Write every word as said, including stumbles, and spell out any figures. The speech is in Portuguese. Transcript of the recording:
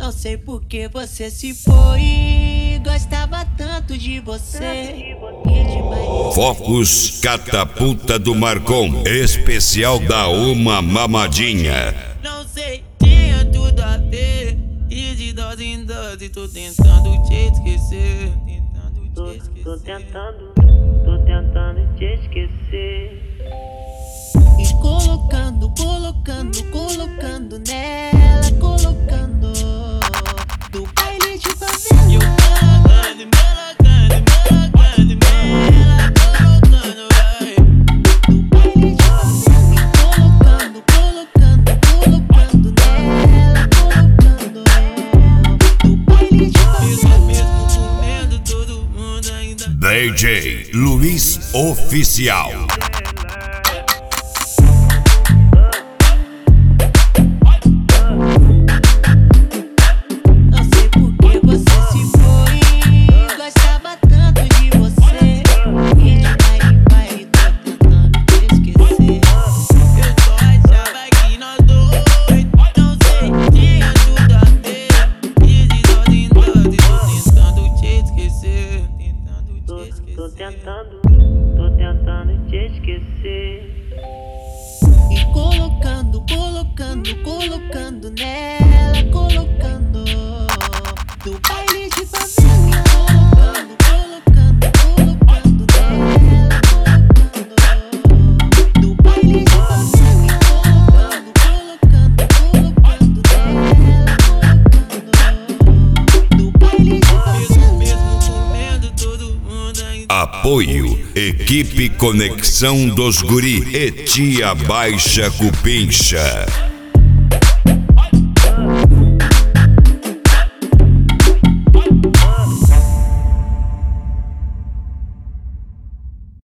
Não sei por que você se foi. Gostava tanto de você. Focus Catapulta do Marcon, especial da Uma Mamadinha. Não sei, tinha tudo a ver. E de dose em dose tô tentando te esquecer. Tentando Tô, te esquecer. tô tentando, tô tentando te esquecer. E colocando, colocando, colocando nela, colocando do baile de favela. E eu colocando, colocando, colocando nela, colocando, vai. Do baile de favela. E colocando, colocando, colocando nela, colocando do baile de favela. Mesmo comendo, todo mundo ainda. D J Luiz Oficial. Tô tentando, tô tentando te esquecer. E colocando, colocando, colocando nela, colocando do baile de favela. Colocando, colocando, colocando nela, colocando do baile de favela. Colocando, colocando, colocando nela, colocando do baile de favela. Mesmo comendo, todo mundo ainda. Apoio Equipe Conexão dos Guri e Tia Baixa Cupincha.